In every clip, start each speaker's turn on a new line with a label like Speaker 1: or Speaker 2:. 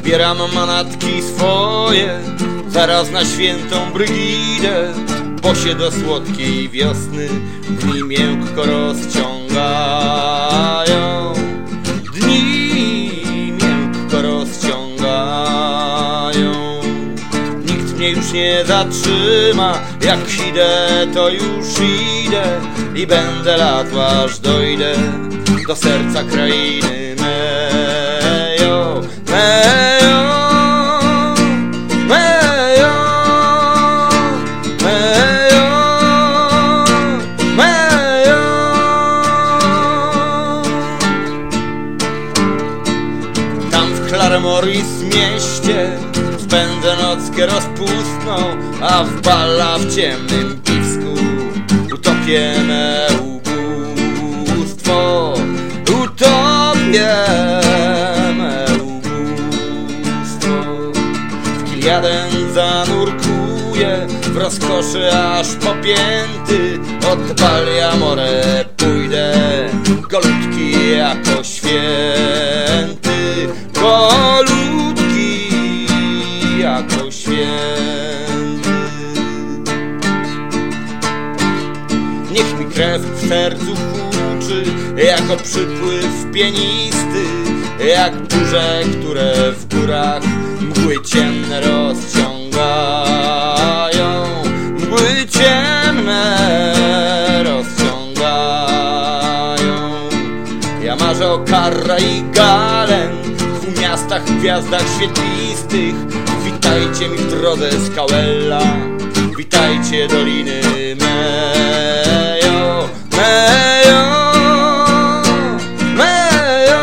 Speaker 1: zbieram manatki swoje, zaraz na świętą Brygidę, bo się do słodkiej wiosny dni miękko rozciągają. Dni miękko rozciągają. Nikt mnie już nie zatrzyma, jak idę, to już idę i będę latł, aż dojdę do serca krainy mejo, mejo, mejo, mejo, mejo. Tam w Claremorris mieście spędzę nockę rozpustną, a w bala w ciemnym piwsku utopię me ubóstwo, utopię me ubóstwo. W Kiliaden zanurkuję w rozkoszy aż popięty, od Balliamore pójdę golutki jako święty, golutki jako święty. Niech mi krew w sercu huczy jako przypływ pienisty, jak burze, które w górach mgły ciemne rozciągają, mgły ciemne rozciągają. Ja marzę o Carra i Galen, w miastach, gwiazdach świetlistych. Witajcie mi w drodze z Cauella, witajcie doliny mejo, mejo, mejo,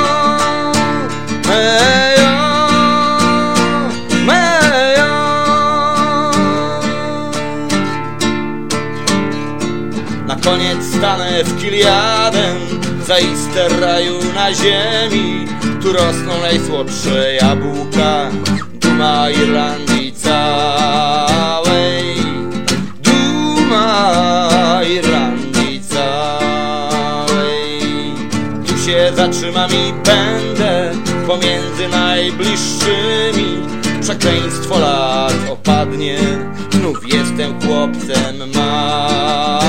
Speaker 1: mejo, mejo. Na koniec stanę w Kiliaden, zaiste raju na ziemi. Tu rosną najsłodsze jabłka, duma Irlandii całej, duma Irlandii całej. Tu się zatrzymam i będę pomiędzy najbliższymi. Przekleństwo lat opadnie, znów jestem chłopcem